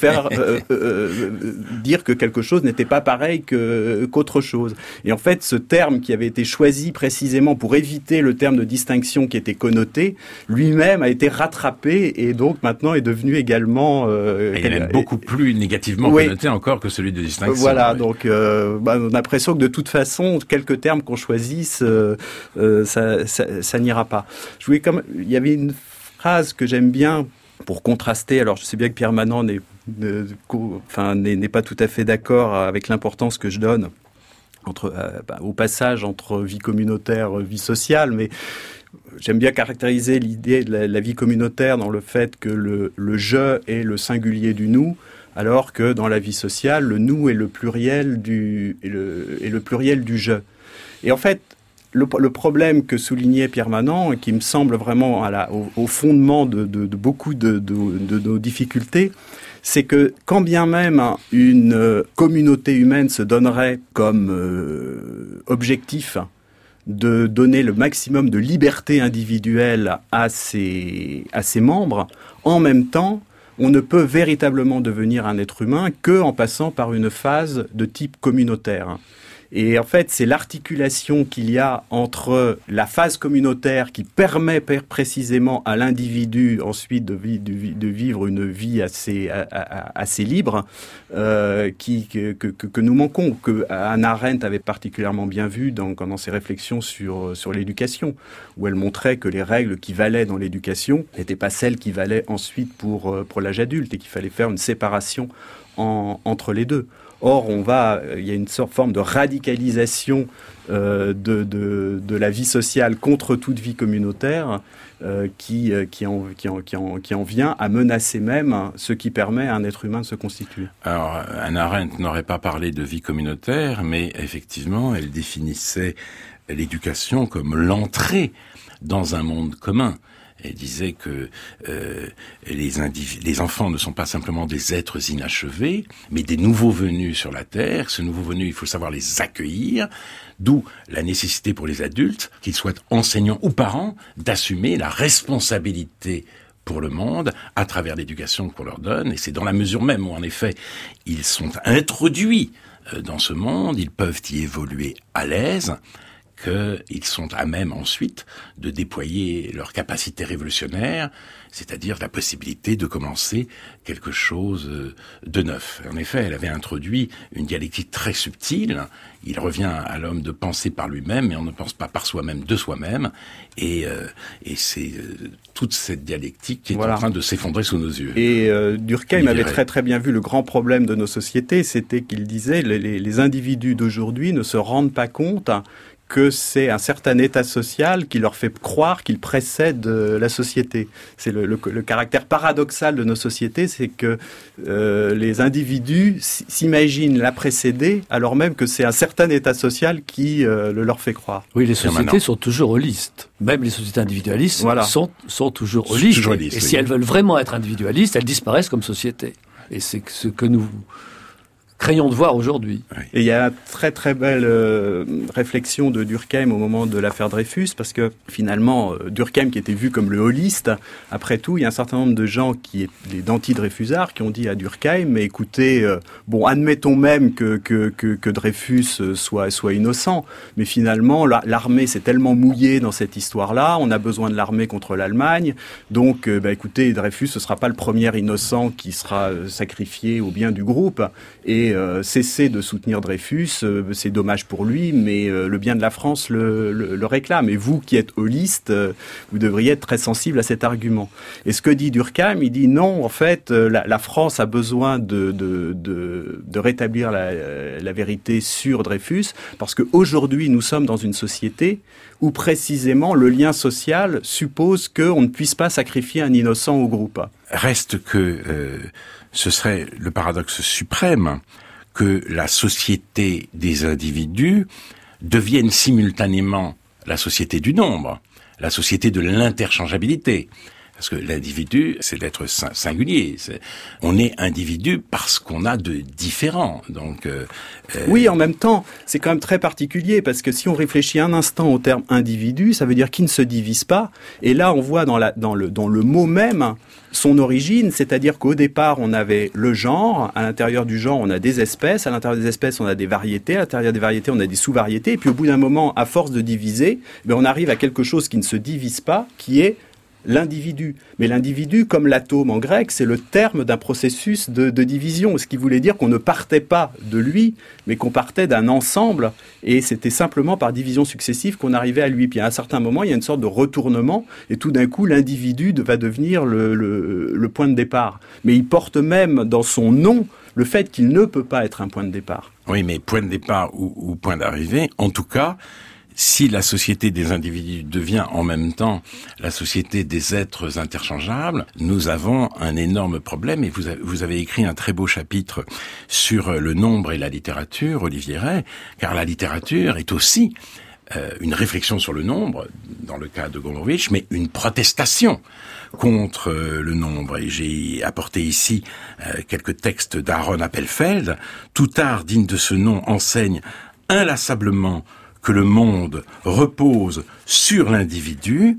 dire que quelque chose n'était pas pareil qu'autre chose. Et en fait, ce terme qui avait été choisi précisément pour éviter le terme de distinction qui était connoté, lui-même a été rattrapé et donc maintenant est devenu également... beaucoup plus négativement connoté encore que celui de distinction. Voilà, donc on a l'impression que de toute façon, quelques termes qu'on choisisse, ça n'ira pas. Il y avait une phrase que j'aime bien pour contraster. Alors, je sais bien que Pierre Manant n'est pas tout à fait d'accord avec l'importance que je donne au passage entre vie communautaire, vie sociale, mais j'aime bien caractériser l'idée de la vie communautaire dans le fait que le je est le singulier du nous, alors que dans la vie sociale, le nous est le pluriel du je. Et en fait, le problème que soulignait Pierre Manant, et qui me semble vraiment au fondement de beaucoup de nos difficultés, c'est que quand bien même une communauté humaine se donnerait comme objectif de donner le maximum de liberté individuelle à ses membres, en même temps, on ne peut véritablement devenir un être humain qu'en passant par une phase de type communautaire. Et en fait, c'est l'articulation qu'il y a entre la phase communautaire qui permet précisément à l'individu ensuite de vivre une vie assez libre, que nous manquons, que Hannah Arendt avait particulièrement bien vu dans ses réflexions sur l'éducation, où elle montrait que les règles qui valaient dans l'éducation n'étaient pas celles qui valaient ensuite pour l'âge adulte, et qu'il fallait faire une séparation entre les deux. Or, il y a une forme de radicalisation de la vie sociale contre toute vie communautaire qui en vient à menacer même ce qui permet à un être humain de se constituer. Alors, Hannah Arendt n'aurait pas parlé de vie communautaire, mais effectivement, elle définissait l'éducation comme l'entrée dans un monde commun. Elle disait que les enfants ne sont pas simplement des êtres inachevés, mais des nouveaux venus sur la Terre. Ce nouveau venu, il faut savoir les accueillir, d'où la nécessité pour les adultes, qu'ils soient enseignants ou parents, d'assumer la responsabilité pour le monde à travers l'éducation qu'on leur donne. Et c'est dans la mesure même où, en effet, ils sont introduits dans ce monde, ils peuvent y évoluer à l'aise, qu'ils sont à même ensuite de déployer leur capacité révolutionnaire, c'est-à-dire la possibilité de commencer quelque chose de neuf. En effet, elle avait introduit une dialectique très subtile. Il revient à l'homme de penser par lui-même, mais on ne pense pas par soi-même de soi-même. Et c'est toute cette dialectique qui est en train de s'effondrer sous nos yeux. Et Durkheim avait très très bien vu le grand problème de nos sociétés, c'était qu'il disait les individus d'aujourd'hui ne se rendent pas compte que c'est un certain état social qui leur fait croire qu'il précède la société. C'est le caractère paradoxal de nos sociétés, c'est que les individus s'imaginent la précéder, alors même que c'est un certain état social qui le leur fait croire. Oui, les sociétés sont toujours holistes. Même les sociétés individualistes sont toujours holistes. Et si elles veulent vraiment être individualistes, elles disparaissent comme société. Et c'est ce que nous craignons de voir aujourd'hui. Oui. Et il y a une très très belle réflexion de Durkheim au moment de l'affaire Dreyfus, parce que finalement, Durkheim qui était vu comme le holiste, après tout, il y a un certain nombre de gens des anti-Dreyfusards qui ont dit à Durkheim, mais écoutez, admettons même que Dreyfus soit innocent, mais finalement, l'armée s'est tellement mouillée dans cette histoire-là, on a besoin de l'armée contre l'Allemagne, donc écoutez, Dreyfus, ce sera pas le premier innocent qui sera sacrifié au bien du groupe, et cesser de soutenir Dreyfus, c'est dommage pour lui, mais le bien de la France le réclame. Et vous qui êtes holiste, vous devriez être très sensible à cet argument. Et ce que dit Durkheim, il dit non, en fait, la France a besoin de rétablir la vérité sur Dreyfus, parce qu'aujourd'hui, nous sommes dans une société où précisément le lien social suppose qu'on ne puisse pas sacrifier un innocent au groupe. Reste que ce serait le paradoxe suprême que la société des individus devienne simultanément la société du nombre, la société de l'interchangeabilité. Parce que l'individu, c'est d'être singulier. On est individu parce qu'on a de différents. Donc, oui, en même temps, c'est quand même très particulier parce que si on réfléchit un instant au terme individu, ça veut dire qu'il ne se divise pas. Et là, on voit dans le mot même son origine, c'est-à-dire qu'au départ, on avait le genre. À l'intérieur du genre, on a des espèces. À l'intérieur des espèces, on a des variétés. À l'intérieur des variétés, on a des sous-variétés. Et puis, au bout d'un moment, à force de diviser, on arrive à quelque chose qui ne se divise pas, qui est l'individu. Mais l'individu, comme l'atome en grec, c'est le terme d'un processus de division, ce qui voulait dire qu'on ne partait pas de lui, mais qu'on partait d'un ensemble, et c'était simplement par division successive qu'on arrivait à lui. Puis à un certain moment, il y a une sorte de retournement, et tout d'un coup, l'individu va devenir le point de départ. Mais il porte même dans son nom le fait qu'il ne peut pas être un point de départ. Oui, mais point de départ ou point d'arrivée, en tout cas, si la société des individus devient en même temps la société des êtres interchangeables, nous avons un énorme problème. Et vous avez écrit un très beau chapitre sur le nombre et la littérature, Olivier Rey, car la littérature est aussi une réflexion sur le nombre, dans le cas de Gombrowicz, mais une protestation contre le nombre. Et j'ai apporté ici quelques textes d'Aaron Appelfeld. Tout art digne de ce nom enseigne inlassablement que le monde repose sur l'individu,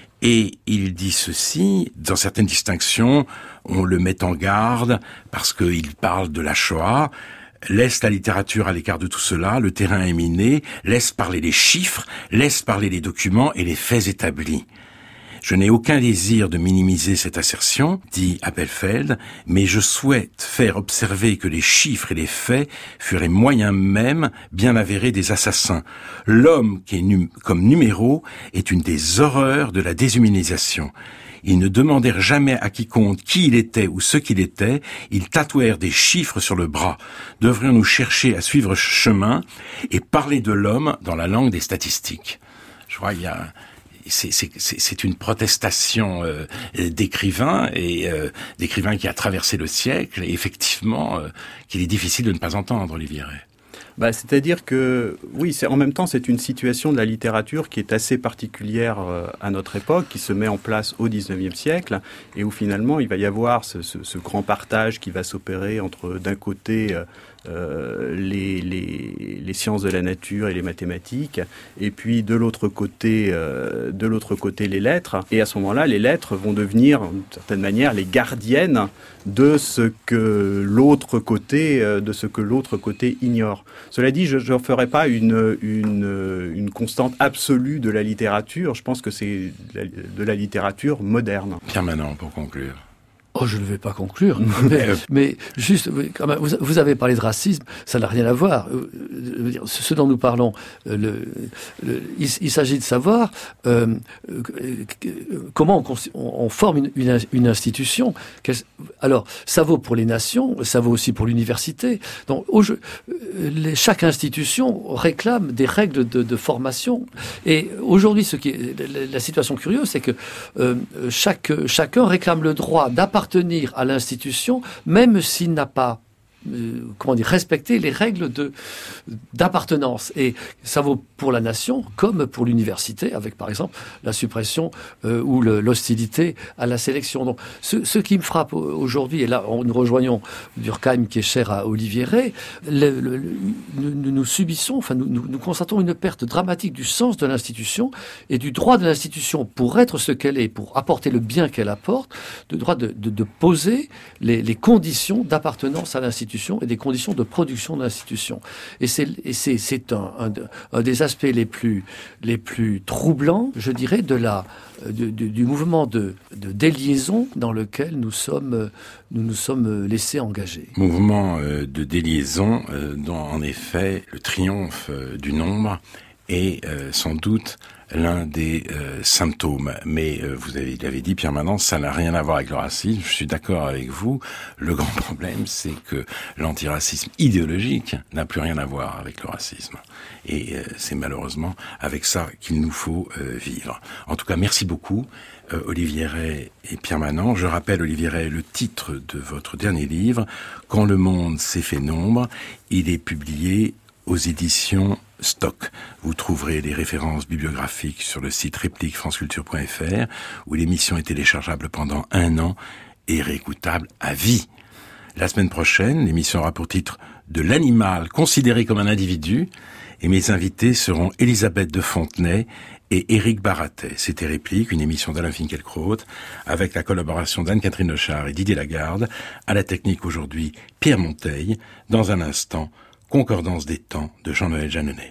et il dit ceci, dans certaines distinctions, on le met en garde parce qu'il parle de la Shoah, laisse la littérature à l'écart de tout cela, le terrain est miné, laisse parler les chiffres, laisse parler les documents et les faits établis. Je n'ai aucun désir de minimiser cette assertion, dit Appelfeld, mais je souhaite faire observer que les chiffres et les faits furent les moyens même bien avérés des assassins. L'homme qui est comme numéro est une des horreurs de la déshumanisation. Ils ne demandèrent jamais à quiconque qui il était ou ce qu'il était. Ils tatouèrent des chiffres sur le bras. Devrions-nous chercher à suivre ce chemin et parler de l'homme dans la langue des statistiques? Je crois qu'il y a... C'est une protestation d'écrivains et d'écrivains qui a traversé le siècle et effectivement qu'il est difficile de ne pas entendre, Olivier Rey. C'est-à-dire que, oui, en même temps, c'est une situation de la littérature qui est assez particulière à notre époque, qui se met en place au XIXe siècle, et où finalement, il va y avoir ce grand partage qui va s'opérer entre, d'un côté, les sciences de la nature et les mathématiques, et puis de l'autre côté, les lettres. Et à ce moment-là, les lettres vont devenir, d'une certaine manière, les gardiennes de ce que l'autre côté ignore. Cela dit, je ne ferai pas une constante absolue de la littérature. Je pense que c'est de la littérature moderne. Pierre Manant, pour conclure. Oh, je ne vais pas conclure. Mais juste, quand même, vous avez parlé de racisme, ça n'a rien à voir. Ce dont nous parlons, il s'agit de savoir comment on forme une institution. Alors, ça vaut pour les nations, ça vaut aussi pour l'université. Donc, chaque institution réclame des règles de formation. Et aujourd'hui, la situation curieuse, c'est que chacun réclame le droit d'appartenir à l'institution, même s'il n'a pas respecter les règles d'appartenance. Et ça vaut pour la nation comme pour l'université, avec par exemple la suppression ou l'hostilité à la sélection. Donc, ce qui me frappe aujourd'hui, et là nous rejoignons Durkheim qui est cher à Olivier Rey, nous subissons, nous constatons une perte dramatique du sens de l'institution et du droit de l'institution pour être ce qu'elle est, pour apporter le bien qu'elle apporte, le droit de poser les conditions d'appartenance à l'institution et des conditions de production de l'institution. Et c'est un des aspects les plus troublants, je dirais, du mouvement de déliaison dans lequel nous nous sommes laissés engager. Mouvement de déliaison dont, en effet, le triomphe du nombre est sans doute l'un des symptômes. Mais vous l'avez dit, Pierre Manant, ça n'a rien à voir avec le racisme. Je suis d'accord avec vous. Le grand problème, c'est que l'antiracisme idéologique n'a plus rien à voir avec le racisme. Et c'est malheureusement avec ça qu'il nous faut vivre. En tout cas, merci beaucoup, Olivier Rey et Pierre Manant. Je rappelle, Olivier Rey, le titre de votre dernier livre, « Quand le monde s'est fait nombre ». Il est publié aux éditions Stock. Vous trouverez les références bibliographiques sur le site répliquefranceculture.fr où l'émission est téléchargeable pendant 1 an et réécoutable à vie. La semaine prochaine, l'émission aura pour titre « De l'animal considéré comme un individu » et mes invités seront Elisabeth de Fontenay et Éric Baratet. C'était Réplique, une émission d'Alain Finkielkraut avec la collaboration d'Anne-Catherine Lechard et Didier Lagarde. À la technique aujourd'hui, Pierre Monteil. Dans un instant, Concordance des temps de Jean-Noël Jeanneney.